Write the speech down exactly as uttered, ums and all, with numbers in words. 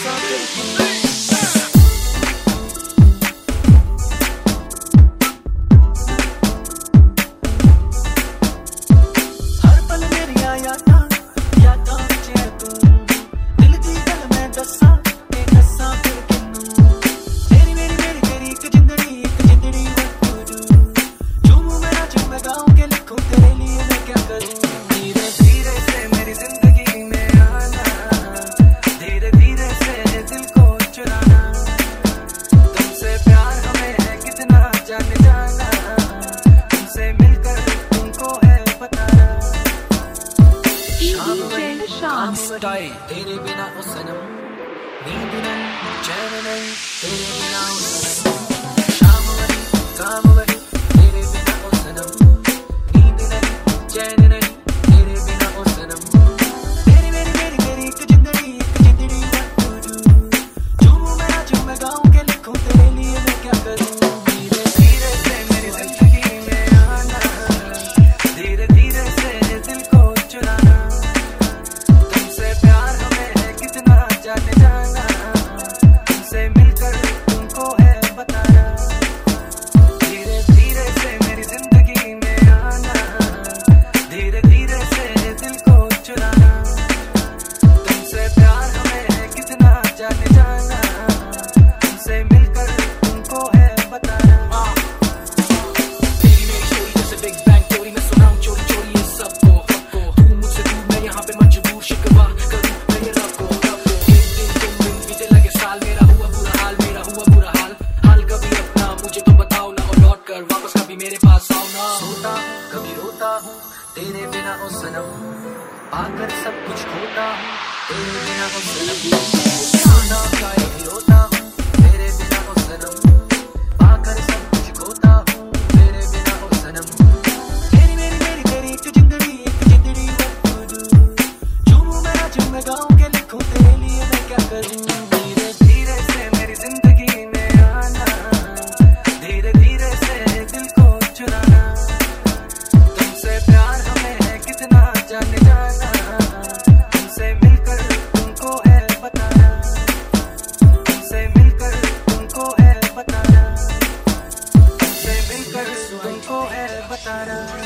तेरे बिना ओ सनम नींद नहीं चैन नहीं तेरे बिना ओ सनम शाम वही काम वही तेरे बिना ओ सनम नींद नहीं चैन नहीं तेरे बिना ओ सनम तेरी मेरी मेरी मेरी एक जिंदड़ी एक जिंदड़ी झूमूं मैं नाचूं मैं गाऊं के लिखूं तेरे लिए मैं क्या करूं धीरे धीरे से मेरी जिंदगी में आना धीरे धीरे से दिल को चुराना जाने जाना तुमसे मिलकर तुमको है बताना धीरे धीरे से मेरी जिंदगी में आना धीरे धीरे से दिल को चुराना तुमसे प्यार हमें है कितना जाने जाना तुमसे मिलकर तुमको है बताना तेरी मेरी स्टोरी जैसे बिग बैंग थ्योरी में सुनाऊं चोरी चोरी ये सबको तू मुझसे दूर मैं यहाँ पे मजबूर शिकवा करूं मैं ये रब को वापस कभी मेरे पास आओ ना सोता कभी रोता हूँ तेरे बिना ओ सनम आकर सब कुछ खोता हूँ तेरे बिना ओ सनम सोता कभी रोता हूँ तेरे बिना ओ सनम आकर सब कुछ खोता हूँ तेरे बिना ओ सनम तेरी मेरी मेरी तेरी एक जिंदड़ी एक जिंदड़ी झूमूं मैं नाचूं मैं गाऊं के लिखूं तेरे लिए मैं क्या करूं धीरे धीरे से मेरी जिंदगी में आना धीरे धीरे दिल को चुराना तुमसे प्यार हमें है कितना जाने जाना तुमसे मिलकर तुमको है बताना तुमसे मिलकर तुमको है बताना तुमसे मिलकर तुमको है बताना।